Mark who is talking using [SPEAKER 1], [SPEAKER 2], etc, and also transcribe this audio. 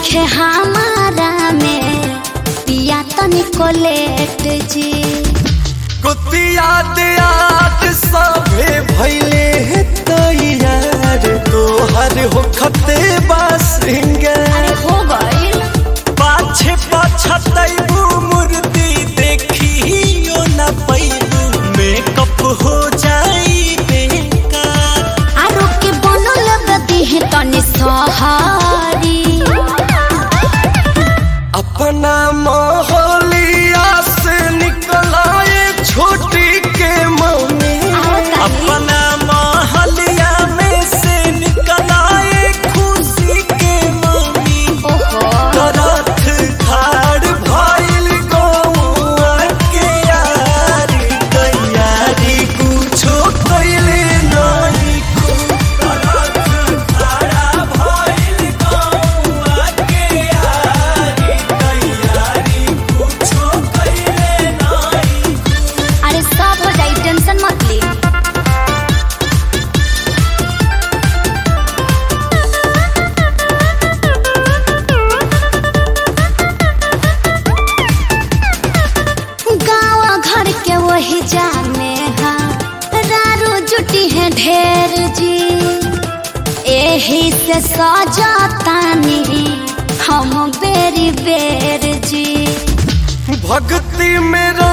[SPEAKER 1] नइखे हमारा में पिया तनिको लेट जी।
[SPEAKER 2] कुतिया दियात सभे भइले तैयार तोहर होखते बासिंगार
[SPEAKER 1] हो गइल
[SPEAKER 2] पाछे पछतैबू मूर्ति देखियो न पैबू मेकअप हो जाई बेकार
[SPEAKER 1] आरो के बनल बदी है तनि सहारी
[SPEAKER 2] अपना मोहलिया से निकलाए छोटी के मम्मी अपना मोहलिया में से निकलाए खुशी के मम्मी करत खाड़ भइल गौआ के यारी तैयारी कुछो कइले नहीं करत खाड़ा भइल गौआ के यारी तैयारी कुछो कइले नहीं।
[SPEAKER 1] अरे सब हो जाई टेंशन मत ले। गाँव घर के वही जाने रारू जुटी है ढेर जी एही से सजातानी हम बेरी बेर जी।
[SPEAKER 2] भक्ति में